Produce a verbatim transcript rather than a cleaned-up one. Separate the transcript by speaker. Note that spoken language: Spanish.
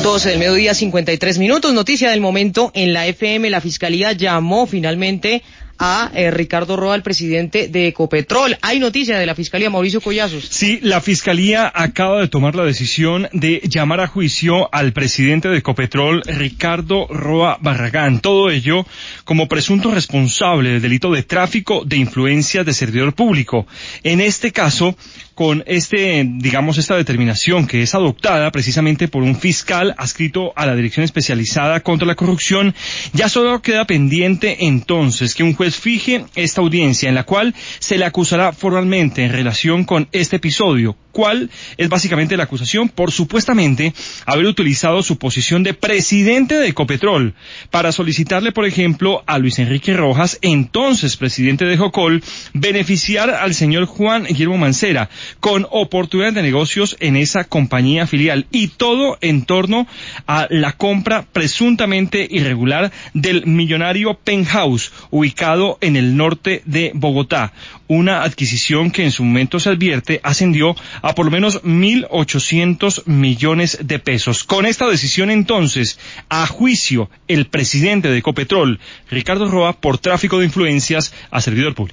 Speaker 1: doce del mediodía, cincuenta y tres minutos. Noticia del momento en la F M. La Fiscalía llamó finalmente a eh, Ricardo Roa, el presidente de Ecopetrol. Hay noticia de la Fiscalía, Mauricio Collazos.
Speaker 2: Sí, la Fiscalía acaba de tomar la decisión de llamar a juicio al presidente de Ecopetrol, Ricardo Roa Barragán. Todo ello como presunto responsable del delito de tráfico de influencias de servidor público. En este caso, con este, digamos, esta determinación que es adoptada precisamente por un fiscal adscrito a la Dirección Especializada contra la Corrupción, ya solo queda pendiente entonces que un juez fije esta audiencia en la cual se le acusará formalmente en relación con este episodio. ¿Cuál es básicamente la acusación? Por supuestamente haber utilizado su posición de presidente de Ecopetrol para solicitarle, por ejemplo, a Luis Enrique Rojas, entonces presidente de Jocol, beneficiar al señor Juan Guillermo Mancera con oportunidades de negocios en esa compañía filial, y todo en torno a la compra presuntamente irregular del millonario Penthouse, ubicado en el norte de Bogotá. Una adquisición que en su momento se advierte ascendió a por lo menos mil ochocientos millones de pesos. Con esta decisión entonces, a juicio el presidente de Ecopetrol, Ricardo Roa, por tráfico de influencias a servidor público.